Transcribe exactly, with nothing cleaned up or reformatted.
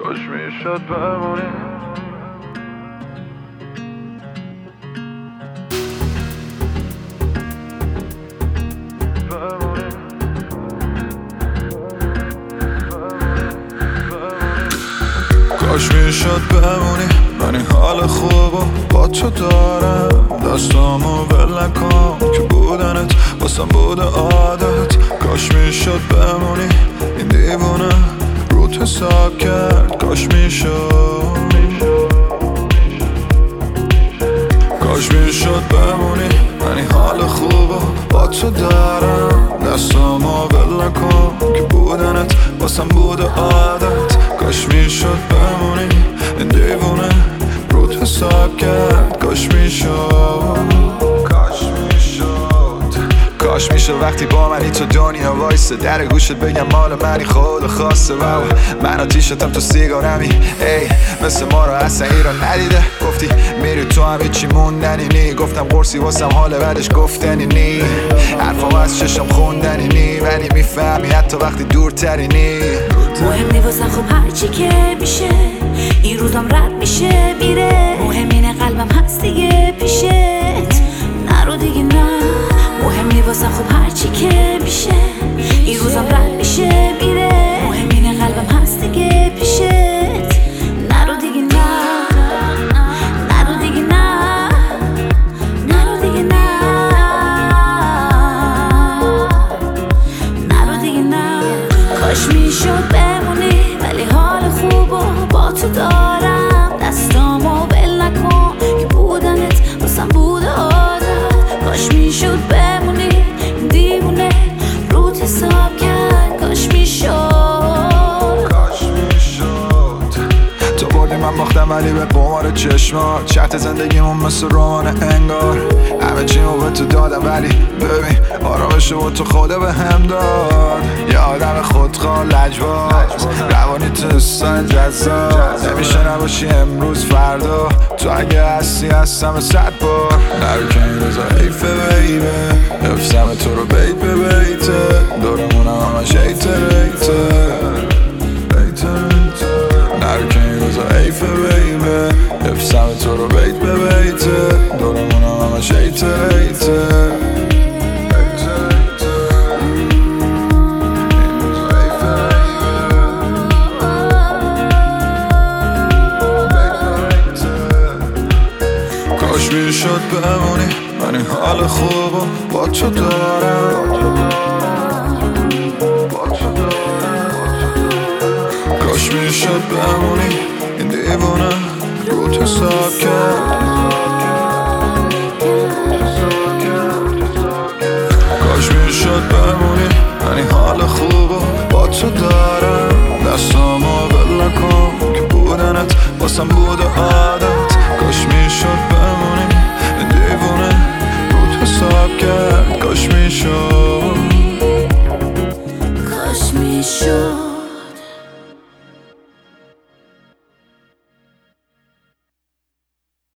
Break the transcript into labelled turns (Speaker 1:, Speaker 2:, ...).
Speaker 1: کاش میشد بمونی. کاش میشد بمونی، من این حال خوبو با تو دارم. دستامو ول نکن که بودنت واسم بوده عادت. کاش میشد بمونی، این دیوونه روت حساب کرد. کاش میشد، کاش میشد بمونی، من این حال خوبو با تو دارم. دستامو ول نکن که بودنت واسم بوده عادت. کاش میشد بمونی، این دیوونه روت حساب کرد. کاش میشد، کاش میشد، کاش میشد وقتی با منی تو دنیا وایسه. در گوشت بگم مال منی خود خواسته. واو من آتیشتم تو سیگارمی، ای مثل ما رو اصلا ایران ندیده. گفتی میری تو هم هیچی موندنی نی. گفتم قرصی واسم حال بعدش گفتنی نی. حرفام از چشم خوندنی نی، ولی میفهمی حتی وقتی دورتری نی.
Speaker 2: مهم نی واسم خب هرچی که میشه، این روزم رد میشه میره. مهم اینه قلبم هست دیگه پیشت، نرو دیگه نه. مهم نی واسم خب هرچی که میشه، این روزم رد میشه میره. مهم اینه قلبم هست دیگه پیشت، نرو دیگه نه. نرو دیگه نه، نرو دیگه نه، نرو دیگه نه. کاش میشد بمونی، ولی حال خوبو با تو دارم. دستامو ول نکن که بودنت واسم بوده عادت. کاش میشد بمونی، این دیوونه روت حساب کرد. کاش میشد،
Speaker 1: کاش میشد. تو بردی من باختم ولی به قمار چشمات. چرت زندگیمون مثل رمان انگار. همه چیمو به تو دادم ولی ببین آرامشو با تو خدا به هم داد. یه آدم خودخواه لجباز، روانی تو استایل جذاب. نمیشه نباشی امروز فردا، تو اگه هستی هستم صد بار. نرو که این روزا حیفه بیبه، حفظم تو رو بیت به بیته. دورمونم همش ایته ریته. نرو که این روزا حیفه بیبه، حفظم تو رو بیت به بیته. دورمونم همش ایته ریته. کاش میشد بمونی، من این حال خوبو با تو دارم. کاش میشد بمونی، این دیوونه روت حساب کرد. کاش میشد بمونی، من این حال خوبو با تو دارم. دستامو ول نکن که بودنت واسم بوده عادت. کاش میشد بمونی، این دیوونه روت حساب کرد. کاش میشد،
Speaker 2: کاش میشد.